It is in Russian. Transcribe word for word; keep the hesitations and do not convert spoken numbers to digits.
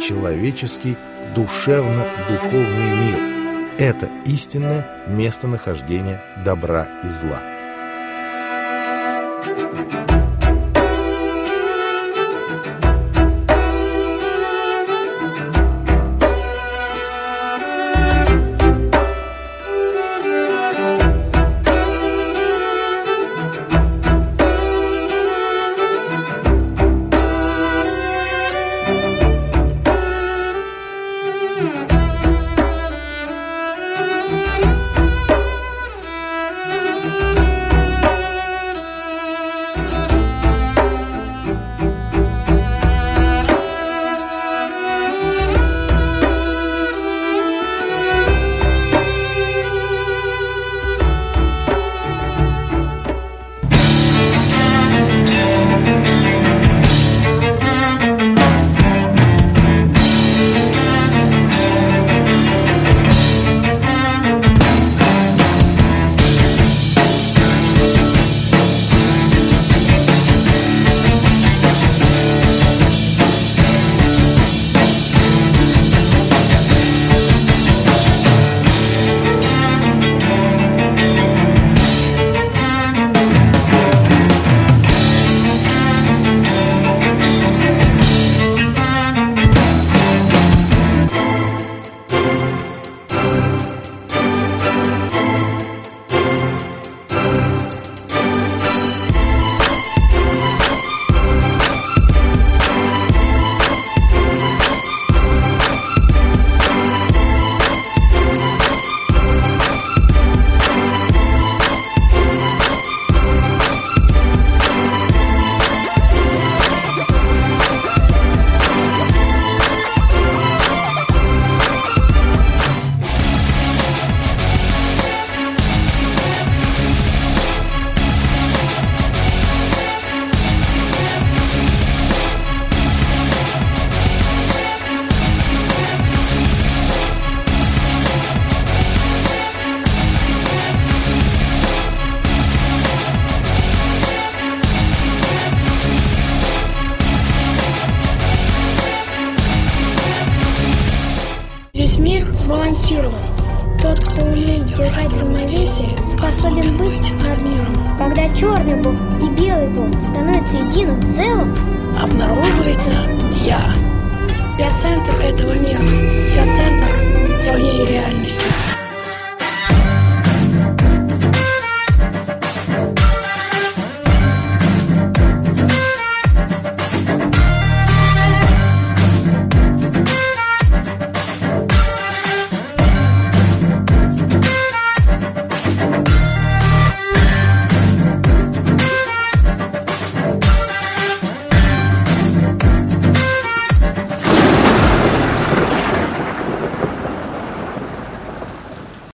человеческий душевно-духовный мир. Это истинное местонахождение добра и зла. Сбалансирован. Тот, кто умеет держать равновесие, способен быть над миром. Когда черный Бог и белый Бог становятся единым целым, обнаруживается я. Я центр этого мира. Я центр своей реальности.